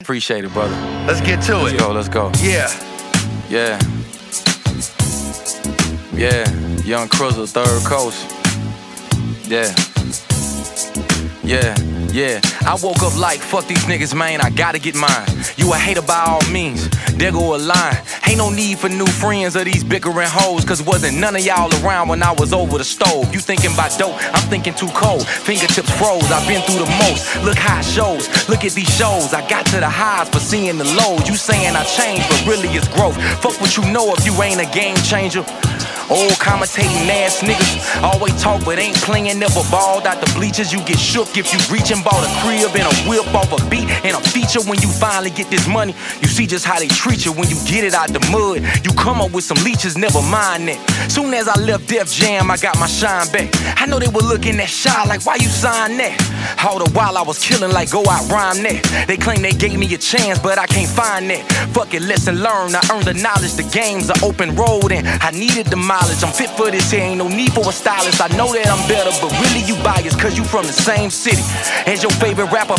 appreciate it, brother. Let's get to it. Let's go. Yeah. Yeah. Yeah. Young Cruiser, Third Coast. Yeah. Yeah. Yeah, I woke up like, fuck these niggas, man, I gotta get mine. You a hater by all means, there go a line. Ain't no need for new friends or these bickering hoes, cause wasn't none of y'all around when I was over the stove. You thinking about dope, I'm thinking too cold. Fingertips froze, I've been through the most. Look how it shows, look at these shows. I got to the highs for seeing the lows. You saying I changed, but really it's growth. Fuck what you know if you ain't a game changer. Old commentating ass niggas always talk but ain't playing, never balled out the bleachers. You get shook if you reach and bought a crib and a whip off a beat and a feature. When you finally get this money, you see just how they treat you. When you get it out the mud, you come up with some leeches, never mind that. Soon as I left Def Jam, I got my shine back. I know they were looking at Shy like, why you sign that? All the while I was killing like, go out, rhyme that. They claim they gave me a chance, but I can't find that. Fuck it, lesson learned, I earned the knowledge. The game's an open road and I needed the mileage. I'm fit for this here, ain't no need for a stylist. I know that I'm better, but really you biased, cause you from the same city as your favorite rapper,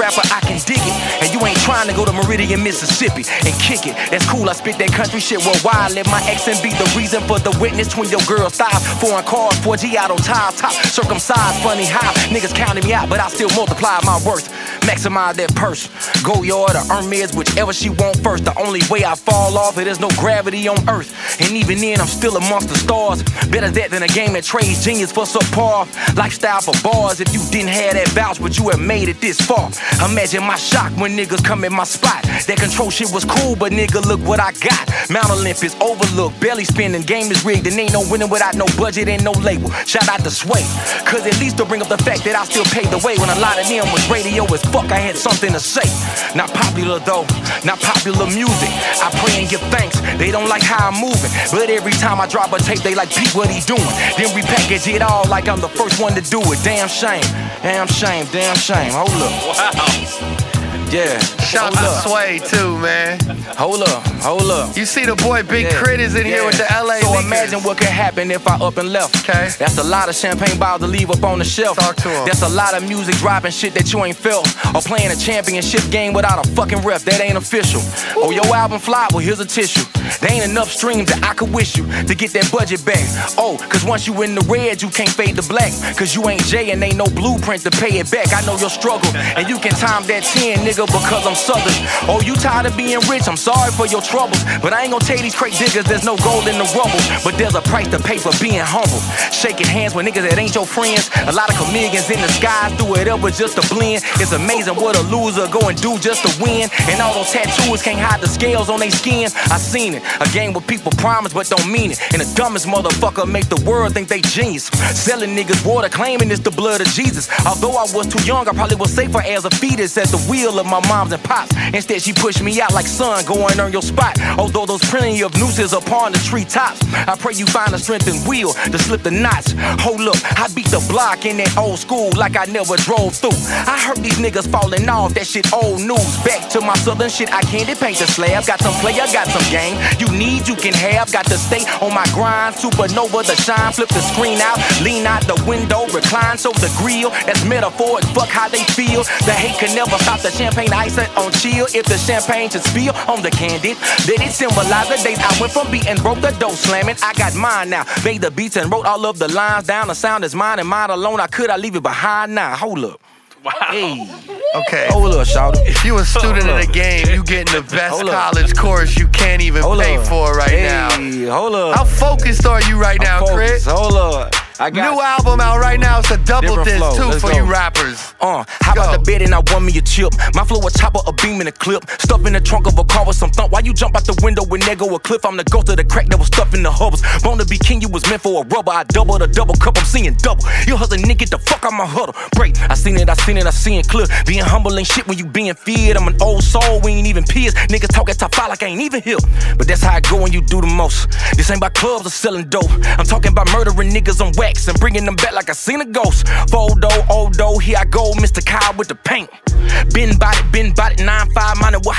I can dig it. And you ain't trying to go to Meridian, Mississippi and kick it. That's cool, I spit that country shit worldwide. Let my accent be the reason for the witness. Twin your girl style, foreign cars, 4G out on tile top. Circumcised, funny how niggas counted me out, but I still multiply my worth. Maximize that purse, go yard or earn meds, whichever she want first. The only way I fall off, it is no gravity on earth. And even then, I'm still amongst the stars. Better that than a game that trades genius for subpar lifestyle for bars. If you didn't have that vouch, but you have made it this far. Imagine my shock when niggas come in my spot. That control shit was cool, but nigga, look what I got. Mount Olympus, overlooked, belly spinning, game is rigged, and ain't no winning without no budget and no label. Shout out to Sway, cause at least to bring up the fact that I still paved the way when a lot of them was radio as fuck. I had something to say. Not popular though, not popular music. I pray and give thanks. They don't like how I'm moving, but every time I drop a tape, they like, Pete, what he doing? Then we package it all like I'm the first one to do it. Damn shame, damn shame, damn shame. Hold up. Wow. Yeah. Shout out to Sway too, man. Hold up. You see the boy Big Crit is in here with the LA So leakers. imagine what could happen if I up and left. Okay. That's a lot of champagne bottles to leave up on the shelf. Talk to him. That's a lot of music dropping shit that you ain't felt. Or playing a championship game without a fucking ref. That ain't official. Oh, your album fly? Well, here's a tissue. There ain't enough streams that I could wish you to get that budget back. Oh, cause once you in the red, you can't fade to black. Cause you ain't Jay and ain't no blueprint to pay it back. I know your struggle, and you can time that 10, nigga, because I'm Southern. Oh, you tired of being rich? I'm sorry for your troubles, but I ain't gonna tell these crate diggers there's no gold in the rubble. But there's a price to pay for being humble. Shaking hands with niggas that ain't your friends. A lot of comedians in the skies do whatever just to blend. It's amazing what a loser go and do just to win. And all those tattoos can't hide the scales on their skin. I seen it, a game where people promise but don't mean it. And the dumbest motherfucker make the world think they genius. Selling niggas water, claiming it's the blood of Jesus. Although I was too young, I probably was safer as a fetus at the wheel of my moms and pops. Instead she pushed me out like, son, go and earn your spot. Although there's plenty of nooses upon the treetops, I pray you find the strength and will to slip the knots. Hold up, I beat the block in that old school like I never drove through. I heard these niggas falling off, that shit old news. Back to my southern shit, I can't paint the slab. Got some player, got some game. You need, you can have. Got to stay on my grind. Supernova the shine, flip the screen out, lean out the window, recline so the grill. That's metaphoric, fuck how they feel. The hate can never stop the champagne ice on chill. If the champagne should spill on the candid, let it symbolize the days I went from beating, broke the dough slamming. I got mine now, made the beats and wrote all of the lines down. The sound is mine and mine alone. I leave it behind now. Hold up. Wow. Hey. Okay. Hold up, shout out. If you a student in the game, you getting the best college course you can't even pay for right now. Hold up. How focused are you right now, Crit? Hold up. I got new album out right now. It's a double disc too for you rappers. How about the bed and I won me a chip? My flow a chopper, a beam in a clip. Stuff in the trunk of a car with some thump. Why you jump out the window when there go a cliff? I'm the ghost of the crack that was stuffed in the hubbles. Born to be king, you was meant for a rubber. I double the double cup, I'm seeing double. You hustling nigga, get the fuck out my huddle. Break, I seen it clear. Being humble ain't shit when you being feared. I'm an old soul, we ain't even peers. Niggas talk at top 5 like I ain't even here. But that's how I go when you do the most. This ain't about clubs or selling dope. I'm talking about murdering niggas on wax and bringing them back like I seen a ghost. Fold here I go, Mr. Kyle with the paint. Been bought it, 9-5 minded, what how about a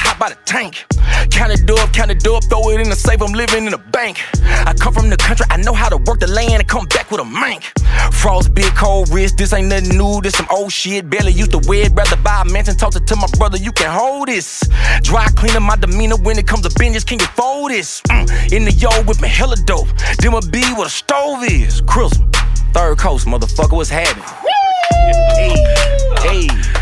tank. Count it up, throw it in the safe, I'm living in a bank. I come from the country, I know how to work the land and come back with a mank. Frost, big cold wrist, this ain't nothing new, this some old shit. Barely used to wear it, rather buy a mansion, talk to my brother, you can hold this. Dry cleaning my demeanor when it comes to business, can you fold this? In the yard with me hella dope, then a be where the stove is. Crizzle, Third Coast, motherfucker, what's happening? Hey, hey.